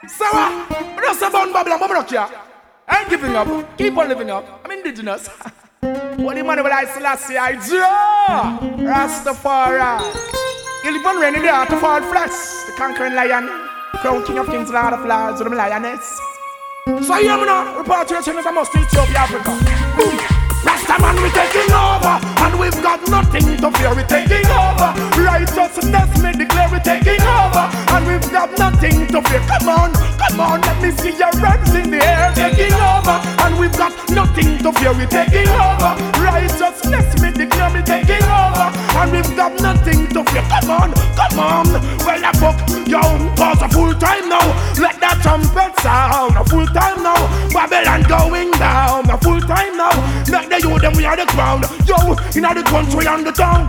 So just a bun bubble and bubble up here. I ain't giving up. Keep on living up. I'm indigenous. What the money will I Selassie I draw? Rastafari. You live on rainy day to fall flesh. The conquering lion. Crown king of kings, lord of lords, with them lioness. So hear me now. Repatriation is a must in Ethiopia, Africa. Boom. Rastaman, we taking over, and we've got nothing to fear. We taking over. Righteousness, we declare we taking over, and we've got nothing to fear. Come on, let me see your hands in the air. Taking over, and we've got nothing to fear. We taking over. Righteousness, we declare we taking over, and we've got nothing to fear. Come on. Well, I book yo, cause a full time now. Let that trumpet sound. A full time now. Babylon going down. A full time now. Let the youth them we are the crown. Yo, in the country and the town.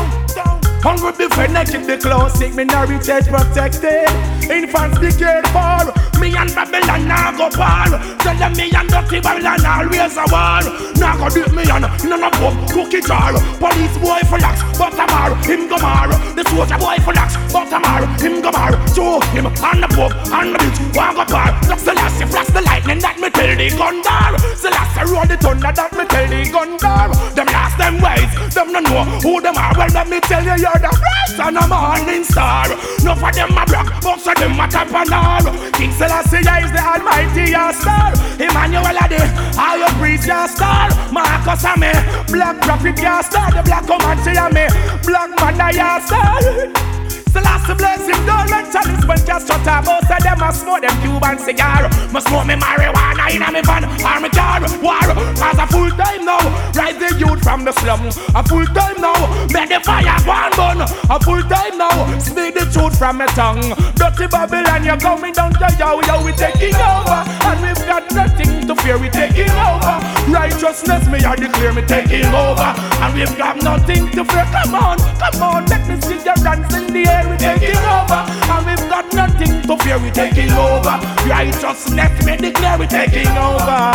Hungry before naked, the clothes sick, minority protected. Infants be cared for. Me and Babylon now go par. Tell them me and dirty Babylon always a war. Now go beat me and none of them cookie jar. Police boy for lax, but a mar, him go mar. The soldier boy for lax, but a mar, him go mar. Show him on the pub, on the beach, one go par. Look Selassie, flash the lightning, that me tell the gun dar. Selassie roll the thunder, that me tell the gun dar. Them last them ways, them no know who them are. Well, let me tell you, you're the bright and a morning star. No for them a black, most of them a top and all. King Selassie is the almighty star. Emmanuel are the higher priest star. Marcus are me, black prophet star. The black comanche are me, black mother star. Selassie bless him, don't let chalice when just shut up. Most of them a smoke them Cuban cigar. Must smoke me marijuana in a me van or me car. War, cause a full time now. Rise the youth from the slum. A full time now. Make the fire one burn. A full time now. Speak the truth from my tongue. Dirty Babylon, you're coming down to yo, we taking over. And we've got nothing to fear, we taking over. Righteousness, me I declare me taking over. And we've got nothing to fear. Come on, let me see your hands in the air. We taking over, and we've got nothing to fear. We taking over. Righteousness, me declare we taking over.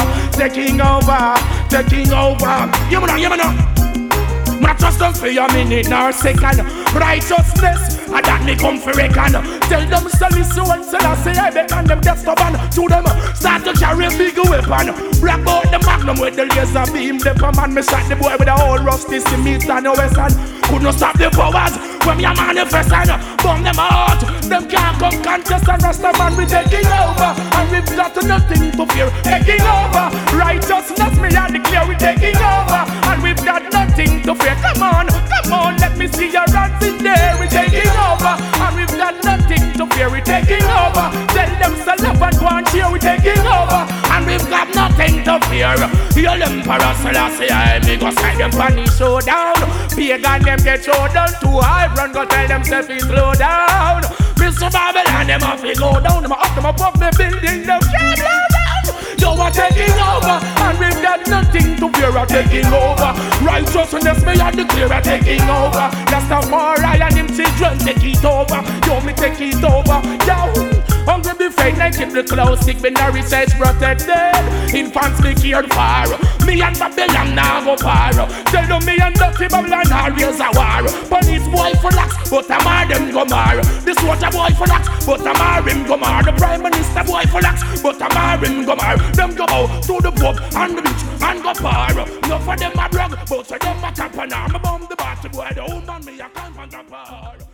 You know. Not just don't for a minute nor second. Righteousness, and that me come for reckon. Tell them Selassie and Selassie I beckon them death stubborn. To them start to carry a big weapon. Black out the magnum with the laser beam. The man me shot the boy with the whole rusty cement and no weapon. Could not stop the powers when me a manifesting. Bomb them out, them can't come contest. And Rastaman we taking over, and we've got nothing to fear. Taking over, righteousness me I declare we taking over, and we've got nothing to fear. Come on, let me see your hands in there. We taking over, and we've got nothing to fear. We taking over. Tell them Salaf and go and cheer. We taking over, and we've got nothing to fear. Your Emperor Selassie, I me go side them funny showdown. Pagan them get showdown too high. Run go tell them self is slow down. Mr. Babylon them have to go down. Them up them above me building them can't blow down. You are taking over, and we've got nothing to fear. Are taking over. Righteousness me and declare are taking over. That's the more I and him children take it over. You me take it over. Yo. Hungry be fed, I keep the clothes sick, but no research protected. Infants be cared for. Me and Babylon now go far. Tell them me and dirty Babylon always a war. Police boy for lax, but a mar them go mar. The soldier boy for lax, but a mar him go mar. The prime minister boy for lax, but a mar him go mar. Them go out to the pub and the beach and go far. No for them a drug, but for them a camp and arm. Bomb the batty boy, the old man me a camp and a bar.